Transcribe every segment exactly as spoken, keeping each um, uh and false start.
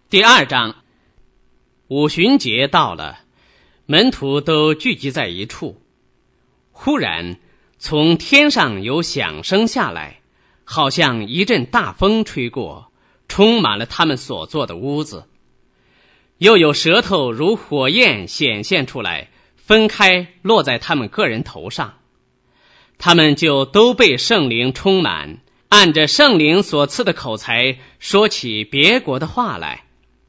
第二章，五旬节到了，门徒都聚集在一处。忽然从天上有响声下来，好像一阵大风吹过，充满了他们所坐的屋子。又有舌头如火焰显现出来，分开落在他们个人头上。他们就都被圣灵充满，按着圣灵所赐的口才说起别国的话来。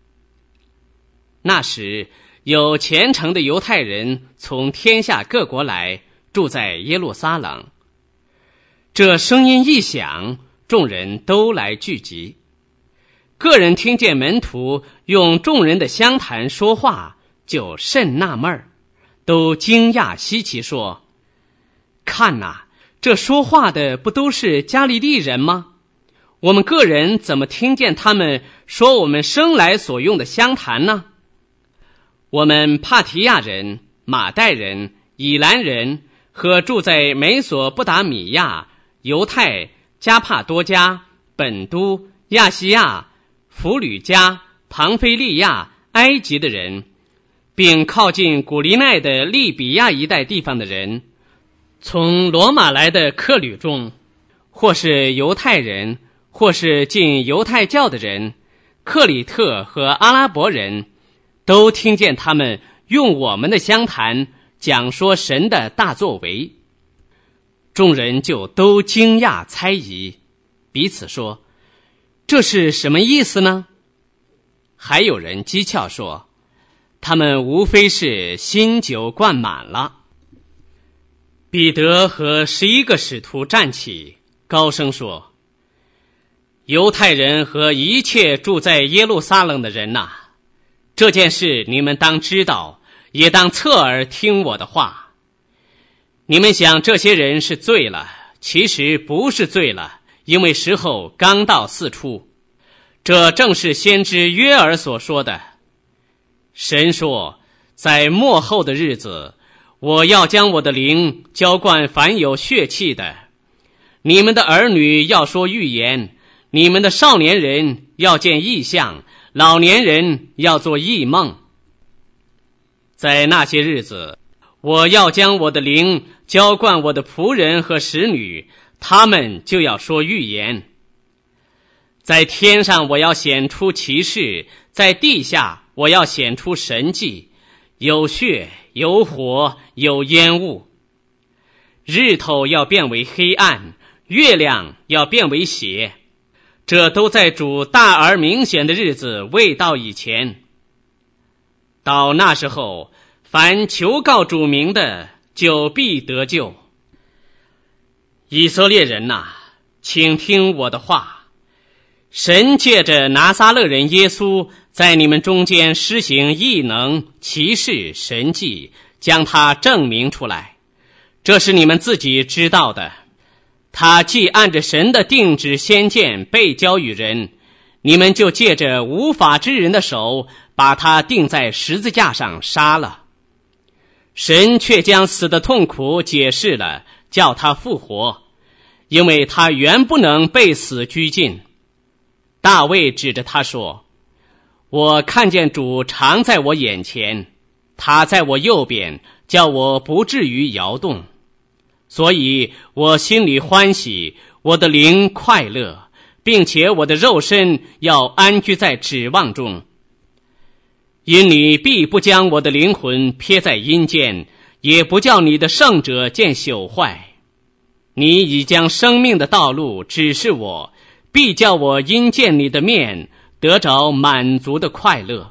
那时有虔诚的犹太人从天下各国来，住在耶路撒冷。这声音一响，众人都来聚集。个人听见门徒用众人的相谈说话，就甚纳闷儿，都惊讶稀奇说：看哪，这说话的不都是加利利人吗？我们个人怎么听见他们说我们生来所用的相谈呢？我们帕提亚人、马代人、以兰人和住在美索不达米亚、犹太、加帕多家、本都、亚细亚、弗吕家、庞菲利亚、埃及的人，并靠近古利奈的利比亚一带地方的人，从罗马来的客旅中，或是犹太人，或是进犹太教的人，克里特和阿拉伯人，都听见他们用我们的相谈讲说神的大作为。众人就都惊讶猜疑，彼此说：这是什么意思呢？还有人讥诮说：他们无非是新酒灌满了。彼得和十一个使徒站起，高声说：犹太人和一切住在耶路撒冷的人哪，这件事你们当知道，也当侧耳听我的话。你们想这些人是醉了，其实不是醉了，因为时候刚到四初。这正是先知约珥所说的。神说，在末后的日子，我要将我的灵浇灌凡有血气的。你们的儿女要说预言，你们的少年人要见异象，老年人要做异梦。在那些日子，我要将我的灵浇灌我的仆人和使女，他们就要说预言。在天上我要显出奇事，在地下我要显出神迹，有血，有火，有烟雾。日头要变为黑暗，月亮要变为血，这都在主大而明显的日子未到以前。到那时候，凡求告主名的，就必得救。以色列人哪，请听我的话。神借着拿撒勒人耶稣在你们中间施行异能、奇事、神迹，将他证明出来，这是你们自己知道的。他既按着神的定旨先见被交与人，你们就借着无法之人的手把他钉在十字架上杀了。神却将死的痛苦解释了，叫他复活，因为他原不能被死拘禁。大卫指着他说：我看见主常在我眼前，他在我右边，叫我不至于摇动。所以我心里欢喜，我的灵快乐，并且我的肉身要安居在指望中。因你必不将我的灵魂撇在阴间，也不叫你的圣者见朽坏。你已将生命的道路指示我，必叫我因见你的面得着满足的快乐。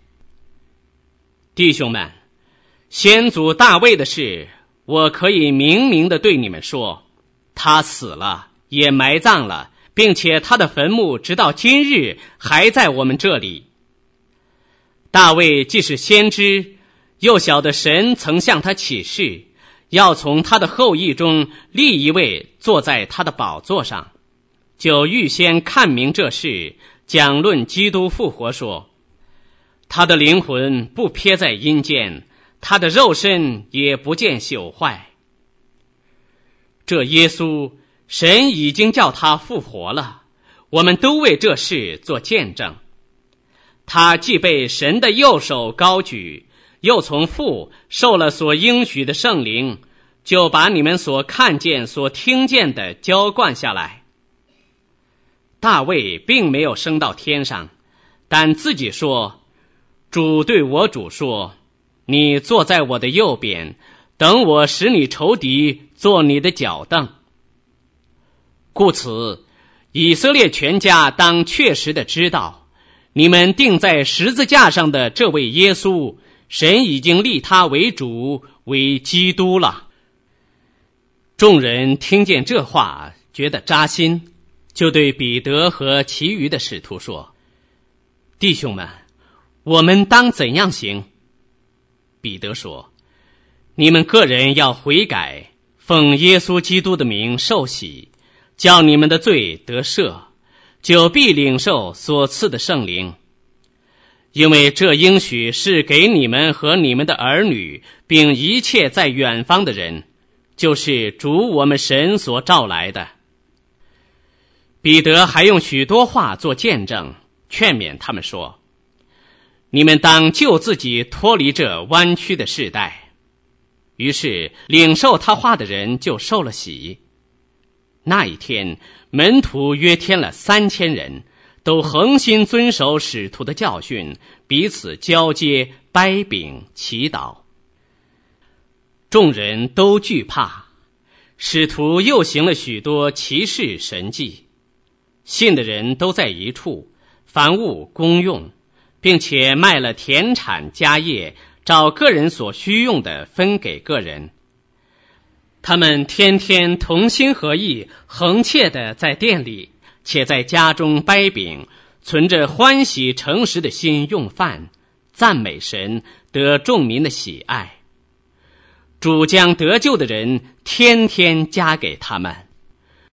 弟兄们，先祖大卫的事，我可以明明地对你们说，他死了，也埋葬了，并且他的坟墓直到今日还在我们这里。大卫既是先知，又晓得神曾向他启示，要从他的后裔中立一位坐在他的宝座上，就预先看明这事，讲论基督复活说，他的灵魂不撇在阴间，他的肉身也不见朽坏。这耶稣，神已经叫他复活了，我们都为这事做见证。 他既被神的右手高举，又从父受了所应许的圣灵，就把你们所看见所听见的浇灌下来。大卫并没有升到天上，但自己说，主对我主说，你坐在我的右边，等我使你仇敌做你的脚凳。故此，以色列全家当确实的知道，你们钉在十字架上的这位耶稣，神已经立他为主，为基督了。众人听见这话，觉得扎心，就对彼得和其余的使徒说，弟兄们，我们当怎样行？彼得说，你们个人要悔改，奉耶稣基督的名受洗，叫你们的罪得赦，就必领受所赐的圣灵。因为这应许是给你们和你们的儿女，并一切在远方的人，就是主我们神所召来的。彼得还用许多话做见证，劝勉他们说，你们当救自己脱离这弯曲的世代。于是领受他话的人就受了洗。那一天，门徒约添了三千人，都恒心遵守使徒的教训，彼此交接，掰饼，祈祷。众人都惧怕，使徒又行了许多奇事神迹。信的人都在一处，凡物公用，并且卖了田产家业，照个人所需用的分给个人。他们天天同心合意，恒切的在店里，且在家中掰饼，存着欢喜诚实的心用饭，赞美神，得众民的喜爱。主将得救的人天天加给他们。